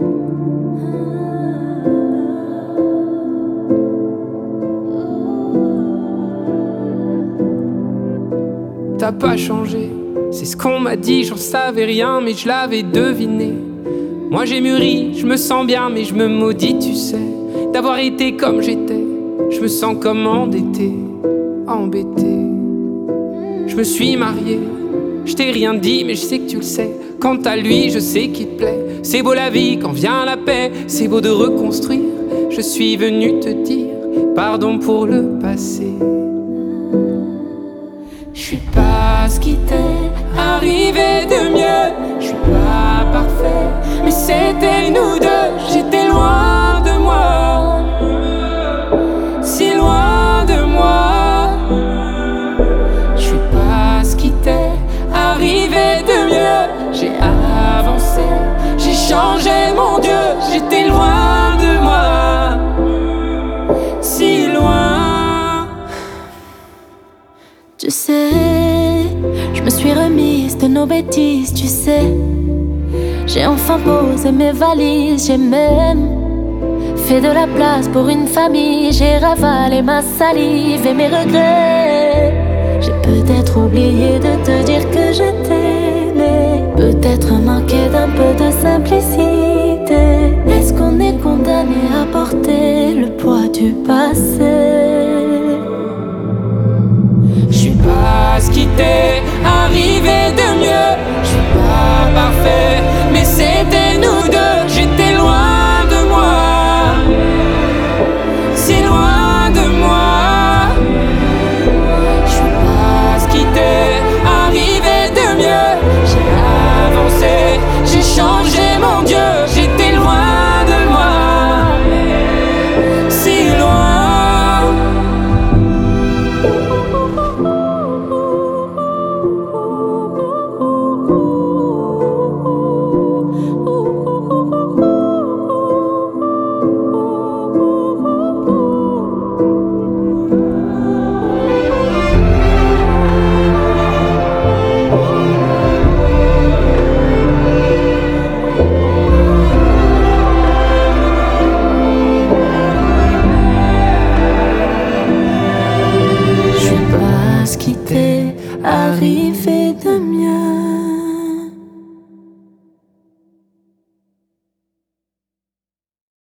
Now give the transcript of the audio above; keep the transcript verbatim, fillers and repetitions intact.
T'as pas changé, c'est ce qu'on m'a dit, j'en savais rien mais je l'avais deviné. Moi j'ai mûri, je me sens bien mais je me maudis tu sais, d'avoir été comme j'étais. Je me sens comme endetté, embêté. Je me suis marié, je t'ai rien dit mais je sais que tu le sais. Quant à lui je sais qu'il te plaît. C'est beau la vie quand vient la paix, c'est beau de reconstruire. Je suis venu te dire pardon pour le passé. Je suis pas ce qui t'est arrivé de mieux. Je suis pas parfait, mais c'était nous deux. J'étais loin de moi, si loin de moi. Je suis pas ce qui t'est arrivé de mieux. J'ai avancé, j'ai changé mon Dieu. J'étais loin de moi, si loin. Tu sais, je me suis remise de nos bêtises, tu sais. J'ai enfin posé mes valises, j'ai même fait de la place pour une famille. J'ai ravalé ma salive et mes regrets. J'ai peut-être oublié de te dire que je t'aimais, peut-être manqué d'un peu de simplicité. Est-ce qu'on est condamné à porter le poids du passé? Je suis pas ce qui t'est arrivé de mieux. Je suis pas parfait, mais c'était nous deux. J'étais loin de moi, si loin de moi. Je suis pas ce qui t'est arrivé de mieux. J'ai avancé, j'ai changé mon Dieu. J'étais loin de moi, si loin. Ce qui t'est arrivé